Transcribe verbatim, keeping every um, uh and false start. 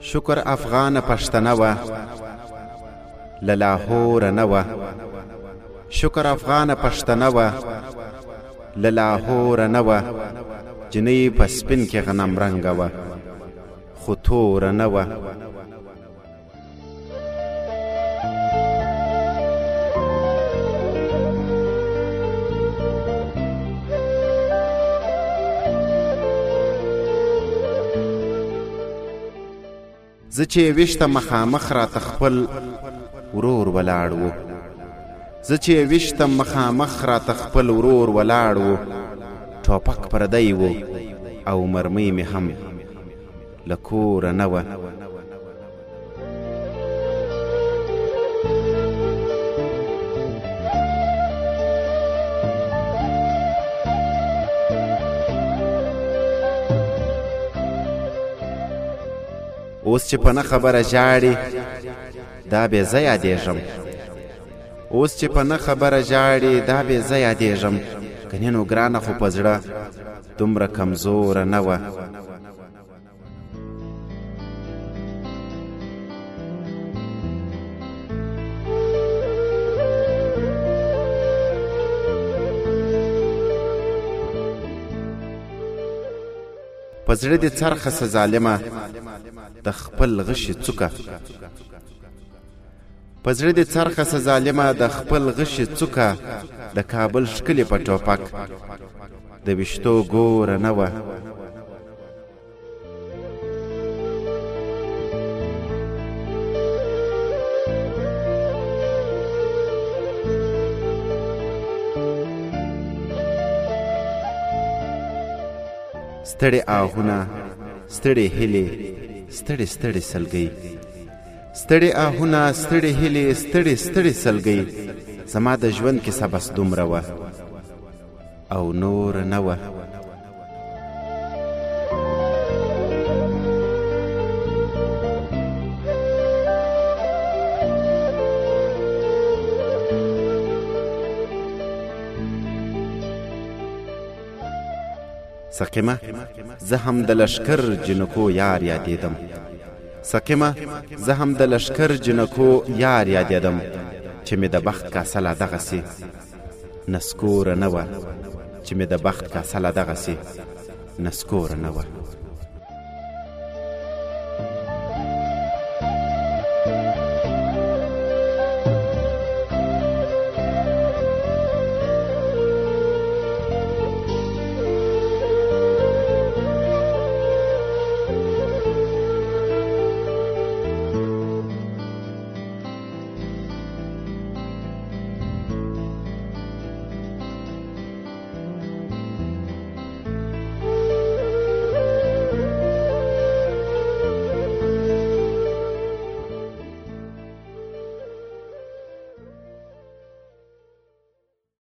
شکر افغان پښتنه وه له لاهوره نه وه شکر افغان پښتنه وه له لاهوره نه وه جنۍ په سپین کې غنم رنګه وه خو توره نه وه زه چې ویشته مخامخ راته خپل ورور ولاړ و زه چې ویشته مخامخ راته خپل ورور ولاړ و ټوپک پردی و او مرمۍ مې هم له کوره نه وه اوس چې په نه خبره ژاړي دا بې زه یادېږم اوس چې په نه خبره ژاړي دا بې زه یادېږم کنې نو ګرانه خو په زړه دومره کمزوره نه وه په زړه دې څرخه سه ظالمه د خپل غشي څوکه په زړه دې څرخه سه ظالمه د خپل غشي څوکه د کابل ښکلې په ټوپک د ویشتو ګوره نه وه ستړي آهونه ستړي هیلې ستړي ستړي سلګۍ ستړي آهونه ستړي هیلې ستړي ستړي سلګۍ زما د ژوند کیسه بس دومره وه او نور نه وه سقیمه زه هم د لشکر جنکو یار یادېدم سقیمه زه هم د لشکر جنکو یار یادېدم چې مې د بخت کاسه لا دغسې نسکوره نه وه چې مې د بخت کاسه لا دغسې نسکوره نه وه